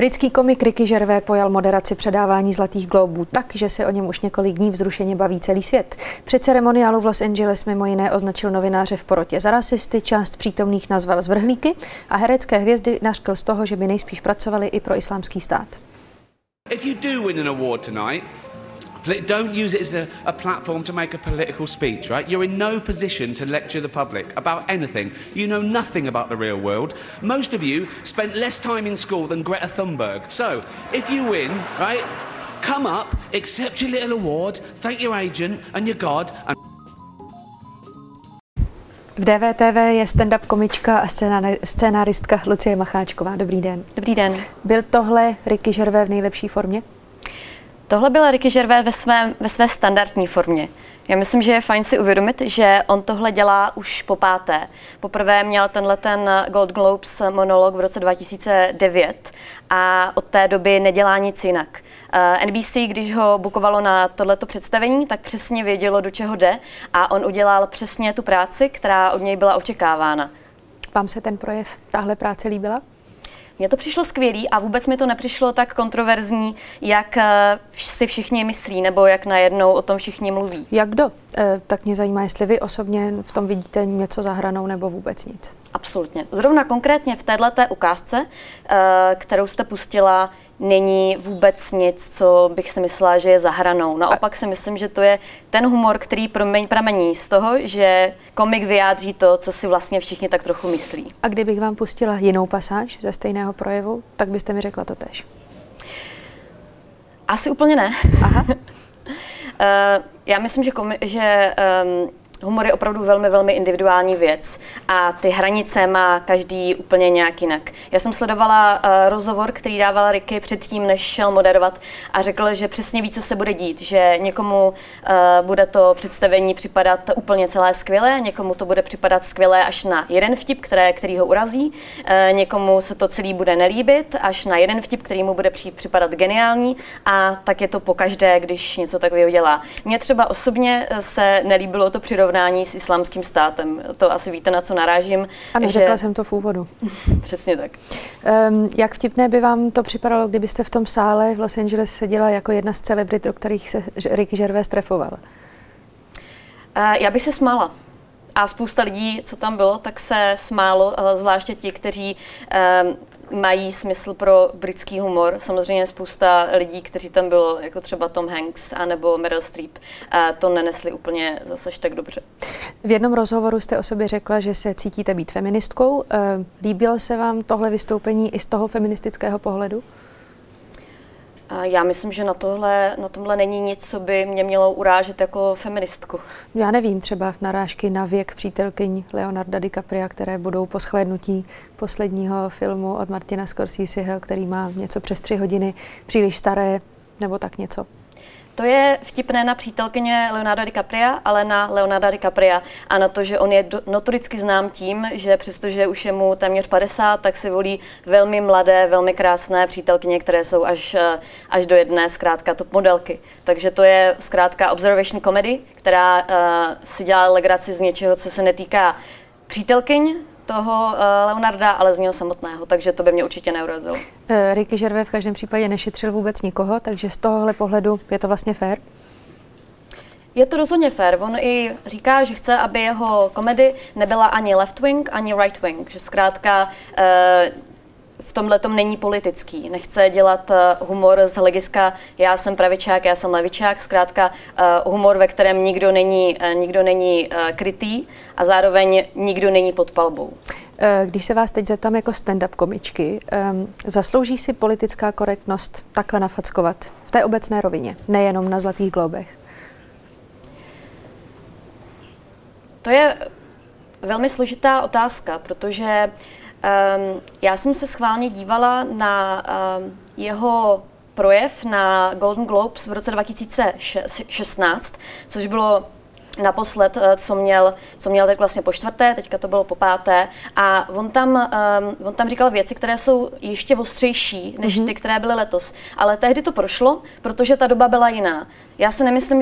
Britský komik Ricky Gervais pojal moderaci předávání Zlatých glóbů tak, že se o něm už několik dní vzrušeně baví celý svět. Při ceremoniálu v Los Angeles mimo jiné označil novináře v porotě za rasisty, část přítomných nazval zvrhlíky a herecké hvězdy nařkl z toho, že by nejspíš pracovali i pro Islámský stát. If you do win an award tonight, don't use it as a platform to make a political speech, right? You're in no position to lecture the public about anything. You know nothing about the real world. Most of you spent less time in school than Greta Thunberg. So, if you win, right, come up, accept your little award, thank your agent and your God, and V DVTV je stand-up komička a scénáristka Lucie Macháčková. Dobrý den. Dobrý den. Byl tohle Ricky Gervais v nejlepší formě? Tohle byl Ricky Gervais ve své standardní formě. Já myslím, že je fajn si uvědomit, že on tohle dělá už po páté. Poprvé měl ten Gold Globes monolog v roce 2009 a od té doby nedělá nic jinak. NBC, když ho bukovalo na tohleto představení, tak přesně vědělo, do čeho jde a on udělal přesně tu práci, která od něj byla očekávána. Vám se ten projev, tahle práce líbila? Mně to přišlo skvělý a vůbec mi to nepřišlo tak kontroverzní, jak si všichni myslí, nebo jak najednou o tom všichni mluví. Jak kdo? Tak mě zajímá, jestli vy osobně v tom vidíte něco za hranou nebo vůbec nic. Absolutně. Zrovna konkrétně v téhleté ukázce, kterou jste pustila, není vůbec nic, co bych si myslela, že je za hranou. Naopak si myslím, že to je ten humor, který pramení z toho, že komik vyjádří to, co si vlastně všichni tak trochu myslí. A kdybych vám pustila jinou pasáž ze stejného projevu, tak byste mi řekla to též? Asi úplně ne. Aha. Já myslím, že humor je opravdu velmi, velmi individuální věc a ty hranice má každý úplně nějak jinak. Já jsem sledovala rozhovor, který dával Ricky předtím, než šel moderovat a řekl, že přesně ví, co se bude dít, že někomu bude to představení připadat úplně celé skvělé, někomu to bude připadat skvělé až na jeden vtip, který ho urazí, někomu se to celý bude nelíbit až na jeden vtip, který mu bude připadat geniální a tak je to pokaždé, když něco takového dělá. Mně třeba osobně se nelíbilo to přirovnání s Islámským státem. To asi víte, na co narážím. Ano, řekla jsem to v úvodu. Přesně tak. Jak vtipné by vám to připadalo, kdybyste v tom sále v Los Angeles seděla jako jedna z celebrit, do kterých se Ricky Gervais trefoval? Já bych se smála. A spousta lidí, co tam bylo, tak se smálo, zvláště ti, kteří mají smysl pro britský humor. Samozřejmě spousta lidí, kteří tam bylo, jako třeba Tom Hanks anebo Meryl Streep, to nenesli úplně zase tak dobře. V jednom rozhovoru jste o sobě řekla, že se cítíte být feministkou. Líbilo se vám tohle vystoupení i z toho feministického pohledu? Já myslím, že na tomhle není nic, co by mě mělo urážet jako feministku. Já nevím, třeba narážky na věk přítelkyň Leonarda DiCapria, které budou po shlédnutí posledního filmu od Martina Scorseseho, který má něco přes 3 hodiny, příliš staré, nebo tak něco. To je vtipné na přítelkyně Leonarda DiCapria, ale na Leonarda DiCapria a na to, že on je notoricky znám tím, že přestože už je mu téměř 50, tak si volí velmi mladé, velmi krásné přítelkyně, které jsou až do jedné zkrátka top modelky. Takže to je zkrátka observation comedy, která si dělá legraci z něčeho, co se netýká přítelkyň toho Leonarda, ale z něho samotného, takže to by mě určitě neurazilo. Ricky Gervais v každém případě nešetřil vůbec nikoho, takže z tohohle pohledu je to vlastně fair? Je to rozhodně fair. On i říká, že chce, aby jeho komedy nebyla ani left wing, ani right wing, že zkrátka v tomhletom není politický. Nechce dělat humor z hlediska já jsem pravičák, já jsem levičák, zkrátka humor, ve kterém nikdo není krytý a zároveň nikdo není pod palbou. Když se vás teď zeptám jako stand-up komičky, zaslouží si politická korektnost takhle nafackovat v té obecné rovině, nejenom na Zlatých glóbech? To je velmi složitá otázka, protože já jsem se schválně dívala na jeho projev na Golden Globes v roce 2016, což bylo naposled, co měl tak vlastně po čtvrté, teďka to bylo po páté, a on tam říkal věci, které jsou ještě ostřejší než ty, které byly letos. Ale tehdy to prošlo, protože ta doba byla jiná. Já si nemyslím,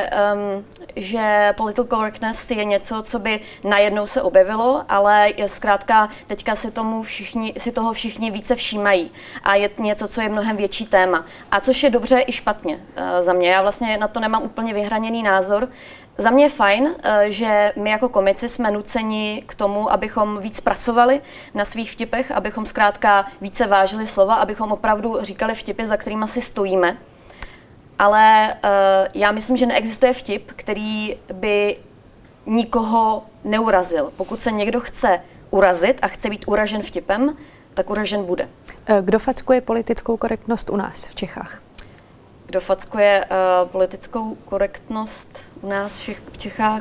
že political correctness je něco, co by najednou se objevilo, ale je zkrátka teďka si toho všichni více všímají a je něco, co je mnohem větší téma. A což je dobře i špatně za mě. Já vlastně na to nemám úplně vyhraněný názor. Za mě je fajn, že my jako komici jsme nuceni k tomu, abychom víc pracovali na svých vtipech, abychom zkrátka více vážili slova, abychom opravdu říkali vtipy, za kterými si stojíme. Ale já myslím, že neexistuje vtip, který by nikoho neurazil. Pokud se někdo chce urazit a chce být uražen vtipem, tak uražen bude. Kdo fackuje politickou korektnost u nás v Čechách? Kdo fackuje politickou korektnost u nás v Čechách?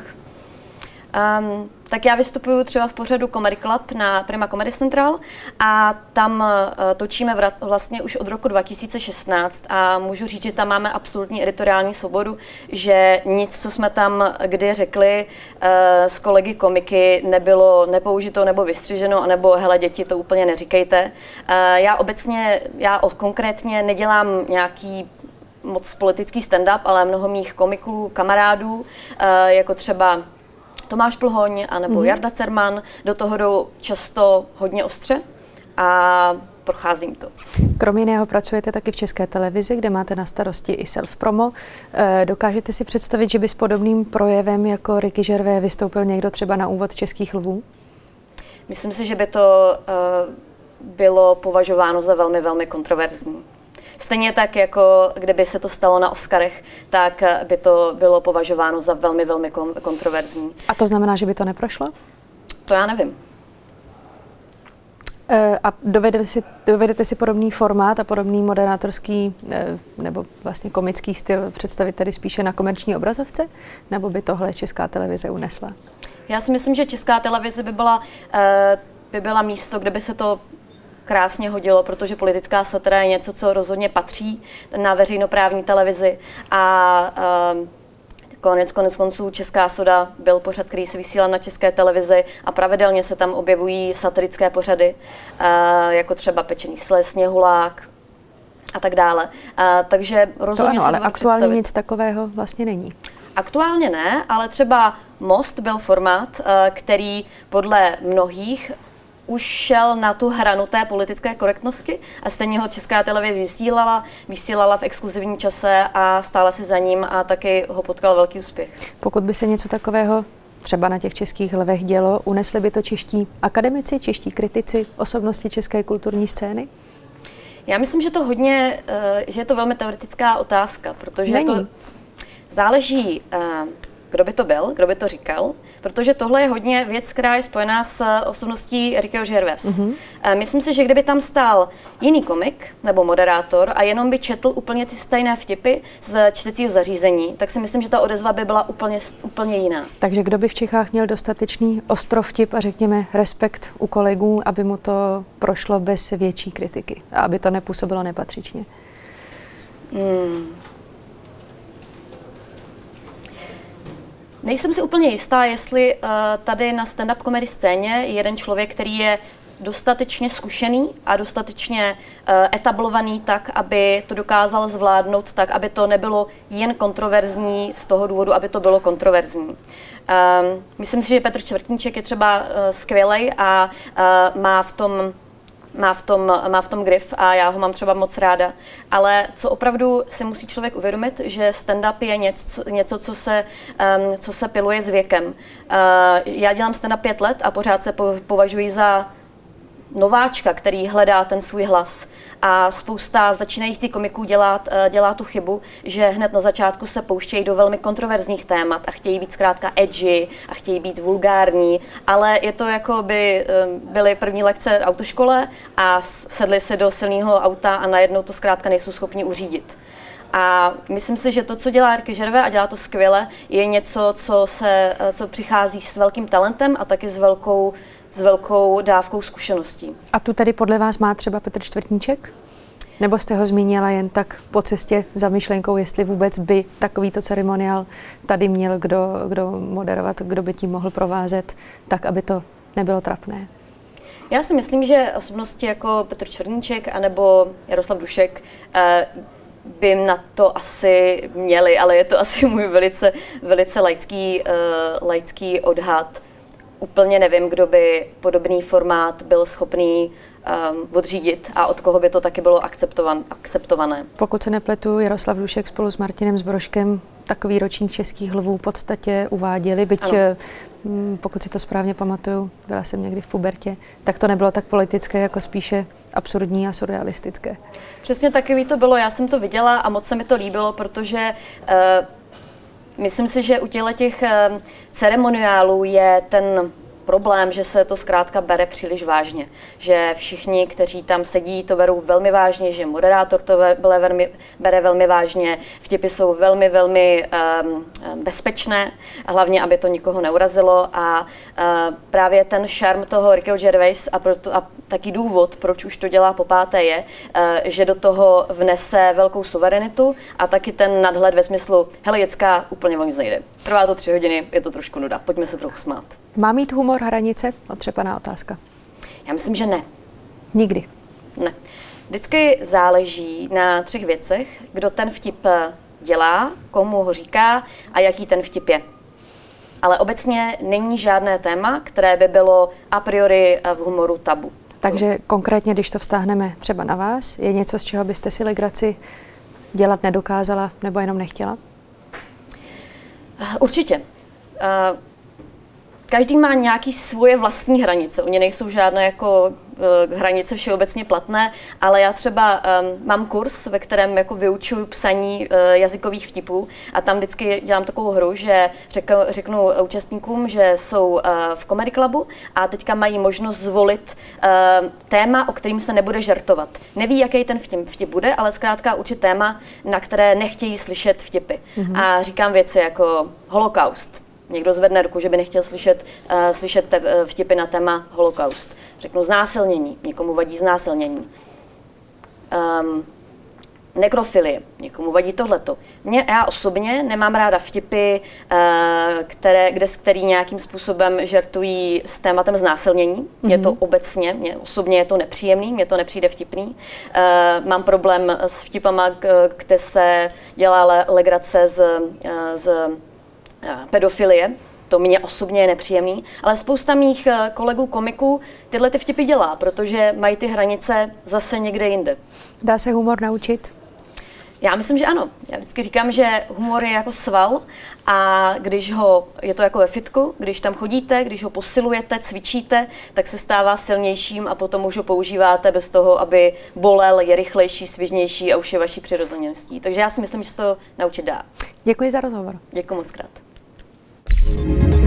Tak já vystupuju třeba v pořadu Comedy Club na Prima Comedy Central a tam točíme vlastně už od roku 2016 a můžu říct, že tam máme absolutní editoriální svobodu, že nic, co jsme tam kdy řekli s kolegy komiky, nebylo nepoužito nebo vystřiženo, anebo hele děti, to úplně neříkejte. Já konkrétně nedělám nějaký moc politický stand-up, ale mnoho mých komiků, kamarádů, jako třeba Tomáš Plhoň anebo Jarda Cerman, do toho jdou často hodně ostře a procházím to. Kromě jiného pracujete taky v České televizi, kde máte na starosti i self-promo. Dokážete si představit, že by s podobným projevem jako Ricky Gervais vystoupil někdo třeba na úvod Českých lvů? Myslím si, že by to bylo považováno za velmi, velmi kontroverzní. Stejně tak, jako kdyby se to stalo na Oscarech, tak by to bylo považováno za velmi, velmi kontroverzní. A to znamená, že by to neprošlo? To já nevím. A dovedete si podobný formát a podobný moderátorský nebo vlastně komický styl představit tedy spíše na komerční obrazovce? Nebo by tohle Česká televize unesla? Já si myslím, že Česká televize by byla místo, kde by se to krásně hodilo, protože politická satira je něco, co rozhodně patří na veřejnoprávní televizi a konec konců Česká soda byl pořad, který se vysílal na České televizi a pravidelně se tam objevují satirické pořady, jako třeba Pečený sles, Sněhulák a tak dále. Takže rozhodně to ano, ale aktuálně představit. nic takového vlastně není. Aktuálně ne, ale třeba Most byl formát, který podle mnohých už šel na tu hranu té politické korektnosti a stejně ho Česká televize vysílala v exkluzivním čase a stála si za ním a taky ho potkal velký úspěch. Pokud by se něco takového třeba na těch Českých lvech dělo, unesli by to čeští akademici, čeští kritici, osobnosti české kulturní scény? Já myslím, že že je to velmi teoretická otázka, protože to záleží, kdo by to byl, kdo by to říkal, protože tohle je hodně věc, která je spojená s osobností Rickyho Gervais. Myslím si, že kdyby tam stál jiný komik nebo moderátor a jenom by četl úplně ty stejné vtipy z čtecího zařízení, tak si myslím, že ta odezva by byla úplně jiná. Takže kdo by v Čechách měl dostatečný ostrovtip a řekněme respekt u kolegů, aby mu to prošlo bez větší kritiky a aby to nepůsobilo nepatřičně? Nejsem si úplně jistá, jestli tady na stand-up comedy scéně je jeden člověk, který je dostatečně zkušený a dostatečně etablovaný tak, aby to dokázal zvládnout tak, aby to nebylo jen kontroverzní z toho důvodu, aby to bylo kontroverzní. Myslím si, že Petr Čtvrtníček je třeba skvělej a má v tom grif a já ho mám třeba moc ráda. Ale co opravdu si musí člověk uvědomit, že stand-up je něco, co se piluje s věkem. Já dělám stand-up 5 let a pořád se považuji za nováčka, který hledá ten svůj hlas. A spousta začínajících komiků dělá tu chybu, že hned na začátku se pouštějí do velmi kontroverzních témat a chtějí být zkrátka edgy a chtějí být vulgární, ale je to jako by byly první lekce v autoškole a sedli se do silného auta a najednou to zkrátka nejsou schopni uřídit. A myslím si, že to, co dělá Ricky Gervais a dělá to skvěle, je něco, co přichází s velkým talentem a taky s velkou dávkou zkušeností. A tu tedy podle vás má třeba Petr Čtvrtníček? Nebo jste ho zmínila jen tak po cestě za myšlenkou, jestli vůbec by takovýto ceremoniál tady měl kdo moderovat, kdo by tím mohl provázet, tak, aby to nebylo trapné? Já si myslím, že osobnosti jako Petr Černíček anebo Jaroslav Dušek by na to asi měli, ale je to asi můj velice laický odhad. Úplně nevím, kdo by podobný formát byl schopný odřídit a od koho by to taky bylo akceptované. Pokud se nepletu, Jaroslav Dušek spolu s Martinem Zbroškem takový ročník Českých lvů v podstatě uváděli, byť pokud si to správně pamatuju, byla jsem někdy v pubertě, tak to nebylo tak politické, jako spíše absurdní a surrealistické. Přesně takový to bylo, já jsem to viděla a moc se mi to líbilo, protože myslím si, že u těch ceremoniálů je ten problém, že se to zkrátka bere příliš vážně. Že všichni, kteří tam sedí, to berou velmi vážně, že moderátor to bere velmi vážně, vtipy jsou velmi bezpečné, hlavně, aby to nikoho neurazilo a právě ten šarm toho Rickyho Gervais a taky důvod, proč už to dělá po páté je, že do toho vnese velkou suverenitu a taky ten nadhled ve smyslu, hele Jecka, úplně o nic nejde. Trvá to 3 hodiny, je to trošku nuda, pojďme se trochu smát. Má mít humor hranice? Otřepaná otázka. Já myslím, že ne. Nikdy? Ne. Vždycky záleží na 3 věcech, kdo ten vtip dělá, komu ho říká a jaký ten vtip je. Ale obecně není žádné téma, které by bylo a priori v humoru tabu. Takže konkrétně, když to vztáhneme třeba na vás, je něco, z čeho byste si legraci dělat nedokázala nebo jenom nechtěla? Určitě. Každý má nějaký svoje vlastní hranice. Oni nejsou žádné jako hranice všeobecně platné, ale já třeba mám kurz, ve kterém jako vyučuju psaní jazykových vtipů a tam vždycky dělám takovou hru, že řeknu účastníkům, že jsou v Comedy Clubu a teďka mají možnost zvolit téma, o kterým se nebude žertovat. Neví, jaký ten vtip bude, ale zkrátka určit téma, na které nechtějí slyšet vtipy. Mm-hmm. A říkám věci jako holokaust. Někdo zvedne ruku, že by nechtěl slyšet vtipy na téma holokaust. Řeknu znásilnění, někomu vadí znásilnění. Nekrofilie, někomu vadí tohleto. Já osobně nemám ráda vtipy, který nějakým způsobem žertují s tématem znásilnění. Mě to obecně, mě osobně je to nepříjemný, mně to nepřijde vtipný. Mám problém s vtipama, kde se dělá legrace z pedofilie, to mě osobně je nepříjemný, ale spousta mých kolegů komiků tyhle ty vtipy dělá, protože mají ty hranice zase někde jinde. Dá se humor naučit? Já myslím, že ano. Já vždycky říkám, že humor je jako sval a je to jako ve fitku, když tam chodíte, když ho posilujete, cvičíte, tak se stává silnějším a potom už ho používáte bez toho, aby bolel, je rychlejší, svižnější a už je vaší přirozeností. Takže já si myslím, že se to naučit dá. Děkuji za rozhovor. Děkuji moc krát.